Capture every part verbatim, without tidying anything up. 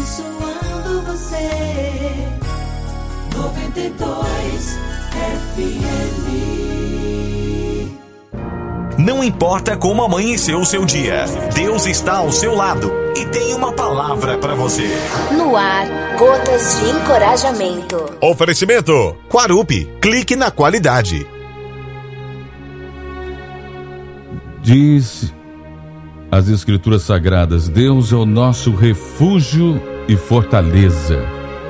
abençoando você. noventa e dois F M. Não importa como amanheceu o seu dia, Deus está ao seu lado e tem uma palavra para você. No ar, gotas de encorajamento. Oferecimento Quarupi, clique na qualidade. Diz as Escrituras Sagradas: Deus é o nosso refúgio e fortaleza.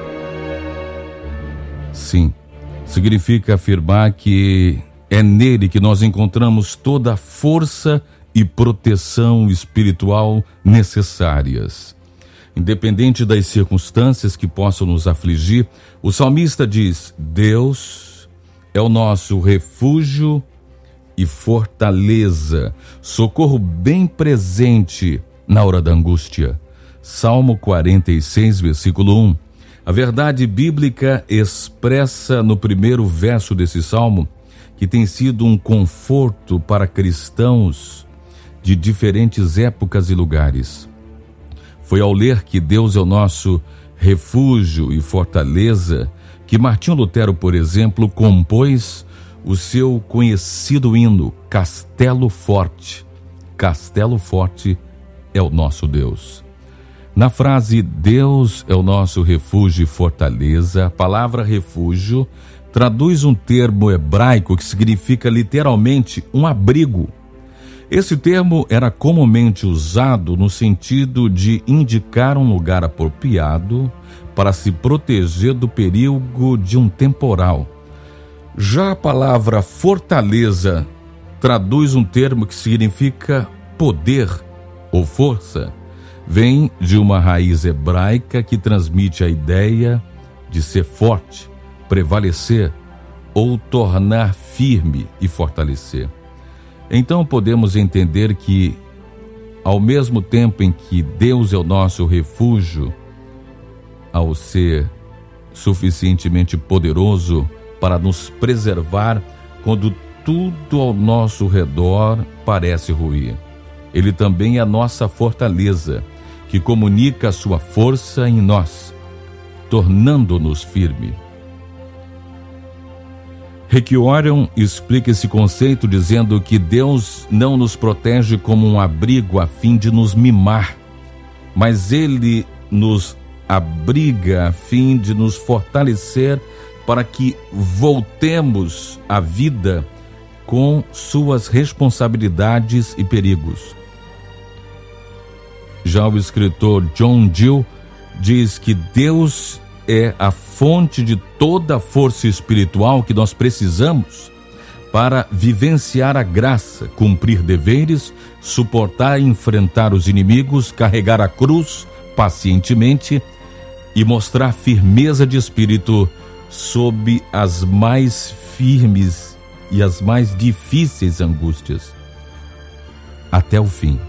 Sim, significa afirmar que é nele que nós encontramos toda a força e proteção espiritual necessárias. Independente das circunstâncias que possam nos afligir, o salmista diz: Deus é o nosso refúgio e fortaleza, socorro bem presente na hora da angústia. Salmo quarenta e seis, versículo um. A verdade bíblica expressa no primeiro verso desse salmo que tem sido um conforto para cristãos de diferentes épocas e lugares. Foi ao ler que Deus é o nosso refúgio e fortaleza que Martinho Lutero, por exemplo, compôs o seu conhecido hino Castelo Forte. Castelo Forte é o nosso Deus. Na frase Deus é o nosso refúgio e fortaleza, a palavra refúgio traduz um termo hebraico que significa literalmente um abrigo. Esse termo era comumente usado no sentido de indicar um lugar apropriado para se proteger do perigo de um temporal. Já a palavra fortaleza traduz um termo que significa poder ou força. Vem de uma raiz hebraica que transmite a ideia de ser forte, prevalecer ou tornar firme e fortalecer. Então podemos entender que, ao mesmo tempo em que Deus é o nosso refúgio, ao ser suficientemente poderoso para nos preservar quando tudo ao nosso redor parece ruir, Ele também é a nossa fortaleza, que comunica a sua força em nós, tornando-nos firme. Rick Warren explica esse conceito dizendo que Deus não nos protege como um abrigo a fim de nos mimar, mas Ele nos abriga a fim de nos fortalecer para que voltemos à vida com suas responsabilidades e perigos. Já o escritor John Gill diz que Deus é a fonte de toda a força espiritual que nós precisamos para vivenciar a graça, cumprir deveres, suportar e enfrentar os inimigos, carregar a cruz pacientemente e mostrar firmeza de espírito sob as mais firmes e as mais difíceis angústias, até o fim.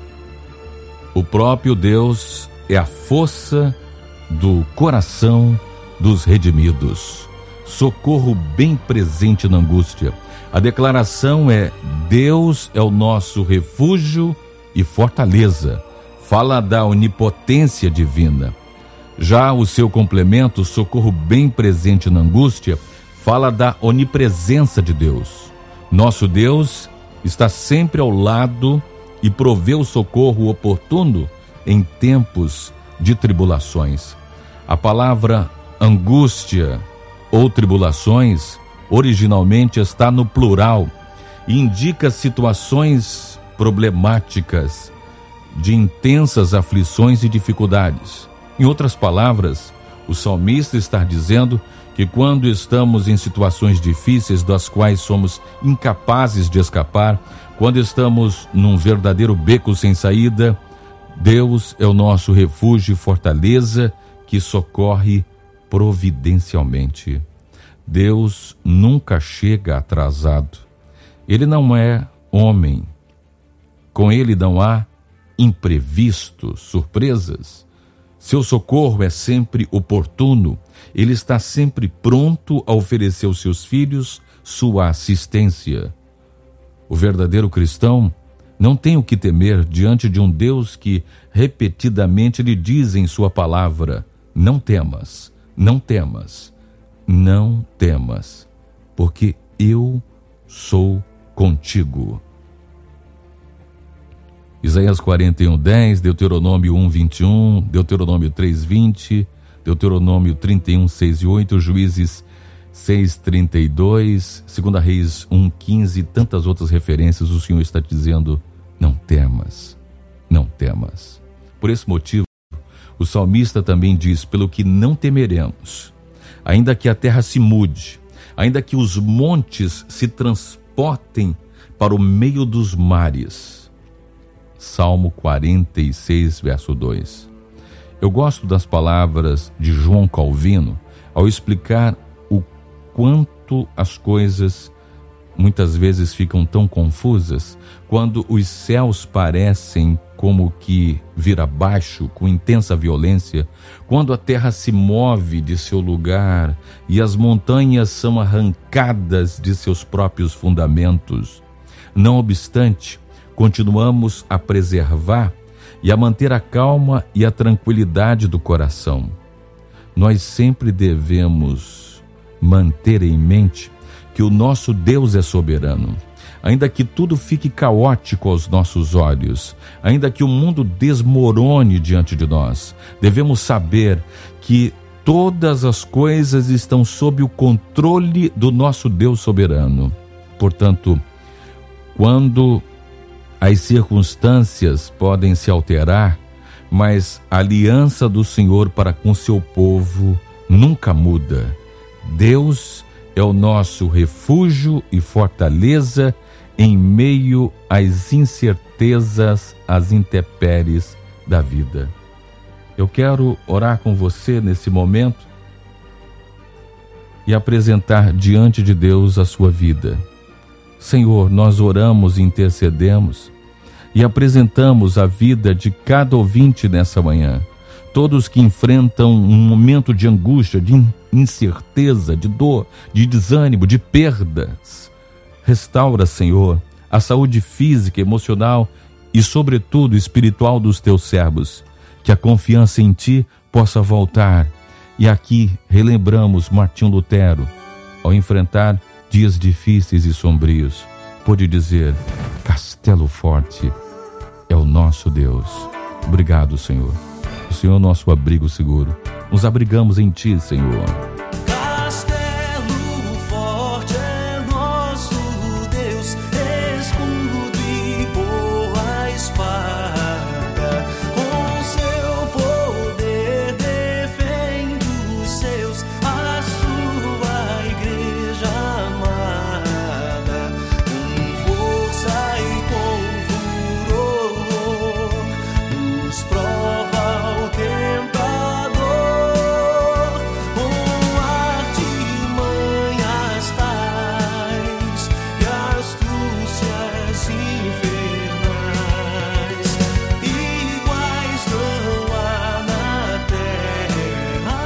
O próprio Deus é a força do coração dos redimidos, socorro bem presente na angústia. A declaração é: Deus é o nosso refúgio e fortaleza. Fala da onipotência divina. Já o seu complemento, socorro bem presente na angústia, fala da onipresença de Deus. Nosso Deus está sempre ao lado e provê o socorro oportuno em tempos de tribulações. A palavra angústia ou tribulações originalmente está no plural e indica situações problemáticas de intensas aflições e dificuldades. Em outras palavras, o salmista está dizendo que quando estamos em situações difíceis das quais somos incapazes de escapar, quando estamos num verdadeiro beco sem saída, Deus é o nosso refúgio e fortaleza que socorre providencialmente. Deus nunca chega atrasado. Ele não é homem. Com ele não há imprevistos, surpresas. Seu socorro é sempre oportuno. Ele está sempre pronto a oferecer aos seus filhos sua assistência. O verdadeiro cristão não tem o que temer diante de um Deus que repetidamente lhe diz em sua palavra: não temas, não temas, não temas, porque eu sou contigo. Isaías quarenta e um, dez, Deuteronômio um, vinte e um, Deuteronômio três, vinte, Deuteronômio trinta e um, seis e oito, Juízes seis, trinta e dois, Segunda Reis um, quinze e tantas outras referências. O Senhor está dizendo: não temas, não temas. Por esse motivo, o salmista também diz: pelo que não temeremos, ainda que a terra se mude, ainda que os montes se transportem para o meio dos mares. Salmo quarenta e seis, verso dois. Eu gosto das palavras de João Calvino ao explicar o quanto as coisas muitas vezes ficam tão confusas quando os céus parecem como que vir abaixo com intensa violência, quando a terra se move de seu lugar e as montanhas são arrancadas de seus próprios fundamentos. Não obstante, continuamos a preservar e a manter a calma e a tranquilidade do coração. Nós sempre devemos manter em mente que o nosso Deus é soberano. Ainda que tudo fique caótico aos nossos olhos, ainda que o mundo desmorone diante de nós, devemos saber que todas as coisas estão sob o controle do nosso Deus soberano. Portanto, quando as circunstâncias podem se alterar, mas a aliança do Senhor para com seu povo nunca muda. Deus é o nosso refúgio e fortaleza em meio às incertezas, às intempéries da vida. Eu quero orar com você nesse momento e apresentar diante de Deus a sua vida. Senhor, nós oramos e intercedemos e apresentamos a vida de cada ouvinte nessa manhã. Todos que enfrentam um momento de angústia, de incerteza, de dor, de desânimo, de perdas. Restaura, Senhor, a saúde física, emocional e, sobretudo, espiritual dos teus servos. Que a confiança em Ti possa voltar. E aqui relembramos Martinho Lutero, ao enfrentar dias difíceis e sombrios, pôde dizer: Castelo forte é o nosso Deus. Obrigado, Senhor. O Senhor é o nosso abrigo seguro. Nos abrigamos em Ti, Senhor. Castelo forte é nosso Deus, escudo e boa espada. Com seu poder defende os seus, a sua igreja amada. Com força e com furor nos prova o tentador. Com artimanhas tais e astúcias infernais, iguais não há na terra.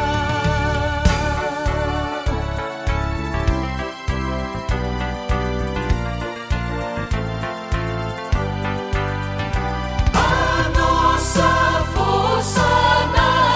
A nossa força na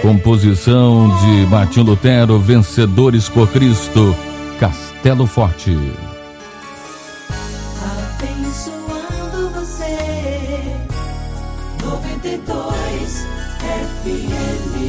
Composição de Martinho Lutero, Vencedores por Cristo, Castelo Forte. Abençoando você, noventa e dois F M.